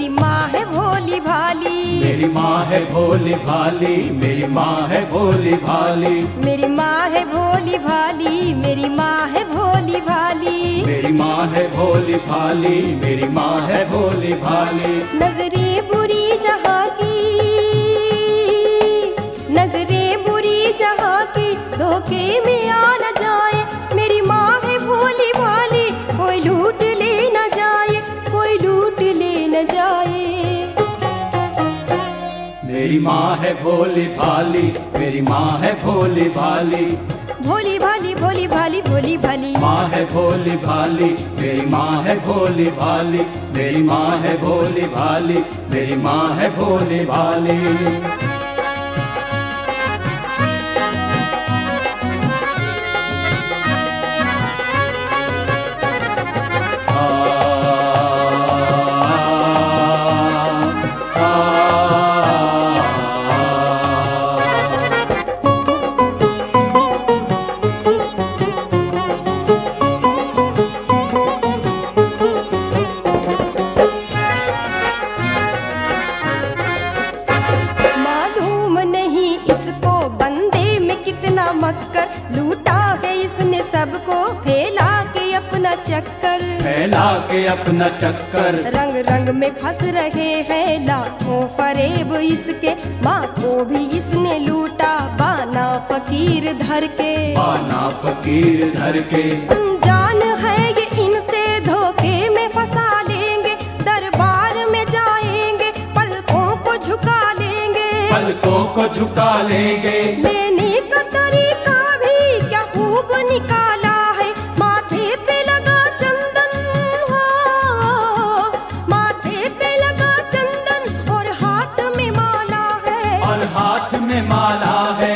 मेरी माँ है भोली भाली। मेरी माँ है भोली भाली, मेरी माँ है भोली भाली। मेरी माँ है भोली भाली, मेरी माँ है भोली भाली। मेरी माँ है भोली भाली, मेरी माँ है भोली भाली। नजरें बुरी जहाँ की, नजरें बुरी जहाँ की, धोखे में आ न जाए। मेरी माँ है भोली भाली, कोई लूट ले न जाए, कोई लूट ले न जाए। मेरी माँ है भोली भाली, मेरी माँ है भोली भाली। भोली भाली भोली भाली भोली भाली। माँ है भोली भाली, मेरी माँ है भोली भाली। मेरी माँ है भोली भाली, मेरी माँ है भोली भाली। मक्कर लूटा है इसने सबको, फैला के अपना चक्कर, फैला के अपना चक्कर। रंग रंग में फंस रहे हैं लाखों फरेब इसके, माँ को भी इसने लूटा बाना फकीर धर के, बाना फकीर धर के। अनजान है ये इनसे धोखे में फंसा लेंगे, दरबार में जाएंगे पलकों को झुका लेंगे, पलकों को झुका लेंगे। लेने का तरीका भी क्या खूब निकाला है, माथे पे लगा चंदन हो, माथे पे लगा चंदन और हाथ में माला है, और हाथ में माला है।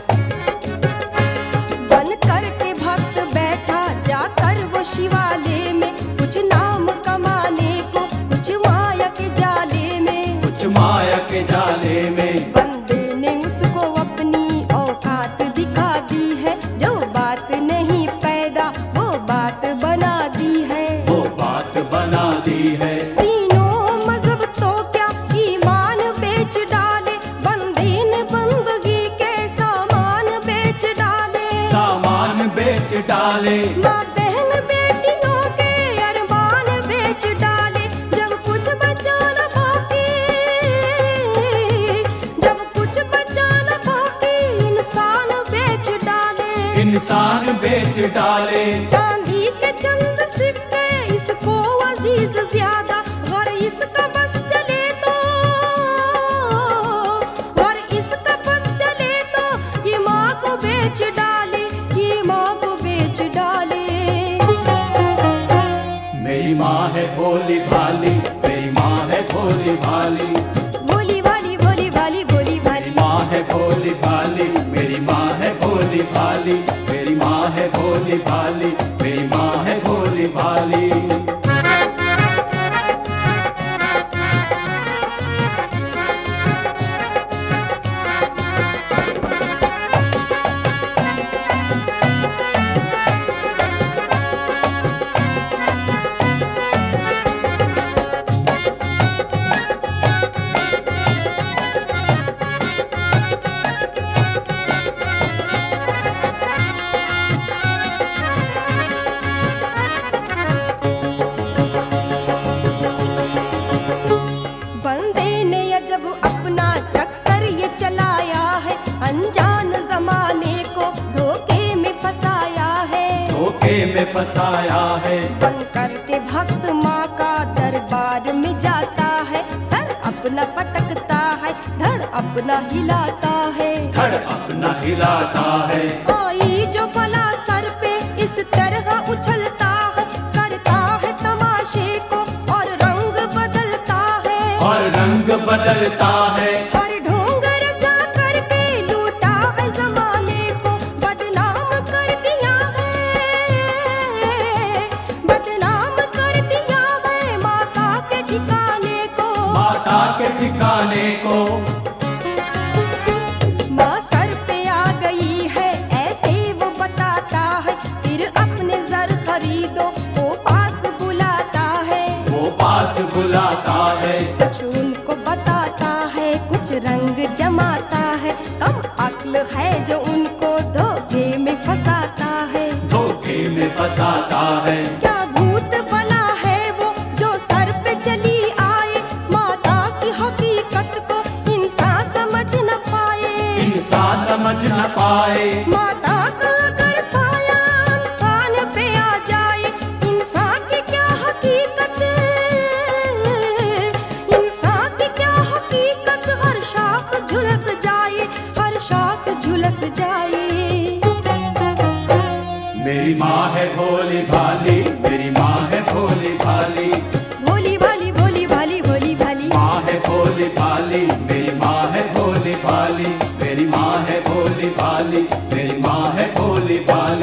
बन करके भक्त बैठा जाकर वो शिवालय में, कुछ नाम कमाने को कुछ माया के जाले में, कुछ माया के जाले में। बंदे ने उसको अपनी औकात दिखा दी है, जो बात नहीं पैदा वो बात बना दी है, वो बात बना दी है। तीनों मजहब तो क्या ईमान बेच डाले, बंदे ने बंदगी के सामान बेच डाले, सामान बेच डाले। माँ बहन बेटियों के अरमान बेच डाले, जब कुछ बचा न बाकी, जब कुछ बचा न बाकी, इंसान बेच डाले, इंसान बेच डाले। चांदी के चंद सिक्के इसको अजीज ज्यादा, और इसका बस चले तो, और इसका बस चले तो ये माँ को बेच डाले, ये माँ को बेच डाले। मेरी माँ है भोली भाली, मेरी माँ है भोली भाली। भोली भाली भोली भाली भोली भाली। माँ है भोली भाली, मेरी माँ है भोली भाली। मेरी माँ है भोली भाली, मेरी माँ है भोली भाली। बंदे ने जब अपना चक्कर ये चलाया है, अनजान जमाने को धोखे में फंसाया है, धोखे में फंसाया है। बन करके भक्त माँ का दरबार में जाता है, सर अपना पटकता है, धड़ अपना हिलाता है, धड़ अपना हिलाता है। आई जो बला सर पे इस तरह उछलता है, करता है तमाशे को और रंग बदलता है, और रंग बदलता है। हर ढोंग रचा करके लूटा है जमाने को, बदनाम कर दिया है, बदनाम कर दिया है माता के ठिकाने को, माता के ठिकाने को। माँ सर पे आ गई है ऐसे वो बताता है, फिर अपने जर खरीदो वो पास बुलाता है, वो पास बुलाता है। कुछ उनको बताता है, कुछ रंग जमाता है, कम अक्ल है जो उनको धोखे में फंसाता है। धोखे में फंसाता है। क्या भूत बला है वो जो सर पे चली आए, माता की हकीकत को इंसान समझ न पाए। इंसान समझ न पाए। माता का अगर साया इंसान पे आ जाए, इंसान की क्या हकीकत, इंसान की क्या हकीकत, हर शाख झुलस जाए, हर शाख झुलस जाए। मेरी माँ है भोली भाली, मेरी माँ है भोली भाली। भोली भाली भोली भाली भोली भाली। माँ है भोली भाली, मेरी माँ है भोली भाली। मेरी माँ है भोली भाली, मेरी माँ है भोली भाली।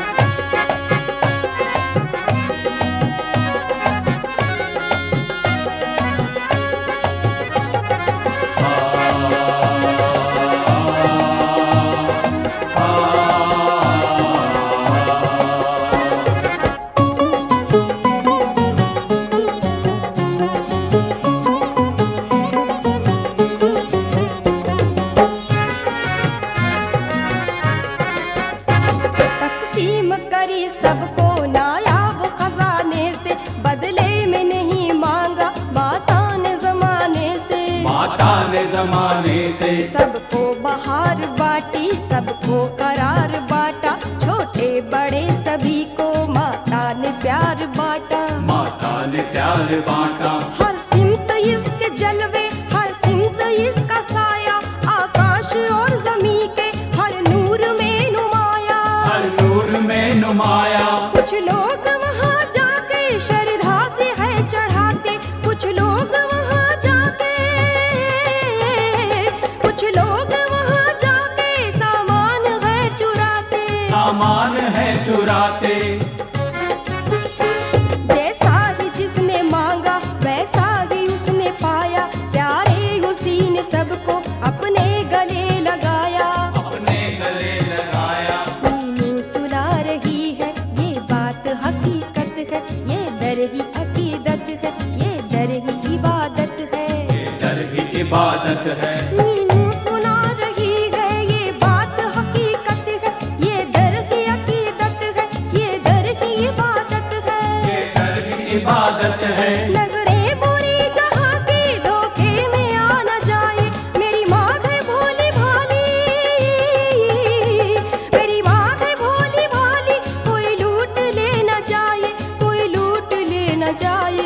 तकसीम करी सबको नायाब खजाने से, बदले में नहीं मांगा माता ने जमाने से। माता ने जमाने से सबको बहार बाटी, सबको करार बाटा, छोटे बड़े सभी को माता ने प्यार बांटा। माता ने प्यार बांटा। हर सिमत इसके जलवे, हर सिमत इसका साया, आकाश और जमीन के हर नूर में नुमाया। हर नूर में नुमाया। कुछ लोग वहाँ जाके श्रद्धा से है चढ़ाते, कुछ लोग वहाँ जाके, कुछ लोग वहाँ जाके सामान है चुराते। सामान है चुराते। जैसा ही जिसने मांगा वैसा ही उसने पाया, प्यारे उसी ने सबको अपने गले लगाया। अपने गले लगाया। मीनू सुना रही है ये बात हकीकत है, ये दर ही अकीदत है, ये दर ही इबादत है। ये दर ही इबादत है। मीनू सुना रही है ये बात हकीकत है, ये दर ही अकीदत है, ये दर ही इबादत है। ये दर ही इबादत है। नजरें बुरी जहाँ की धोखे में आ न जाए, मेरी माँ है भोली भाली, मेरी माँ है भोली भाली, कोई लूट ले न जाए, कोई लूट ले न जाए।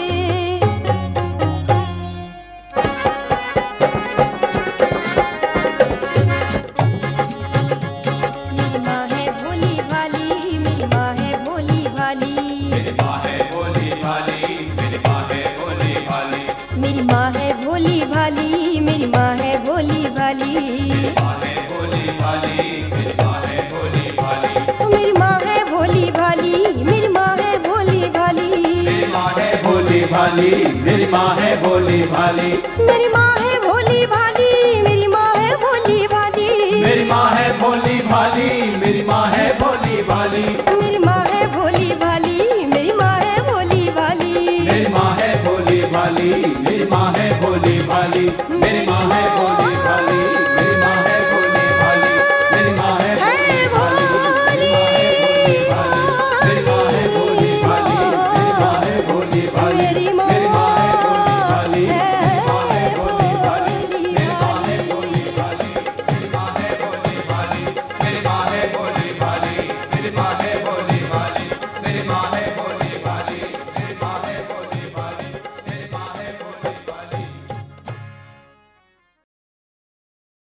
मेरी माँ है भोली भाली, मेरी माँ है भोली भाली। मेरी माँ है भोली भाली, मेरी माँ है भोली भाली। मेरी माँ है भोली भाली, मेरी माँ है भोली भाली। मेरी माँ है भोली भाली, मेरी माँ है भोली भाली। मेरी माँ है भोली भाली, मेरी माँ है भोली भाली। मेरी माँ है भोली भाली, मेरी माँ है भोली भाली। मेरी माँ है भोली भाली, मेरी माँ है भोली भाली। मेरी माँ है भोली भाली, मेरी माँ है भोली भाली।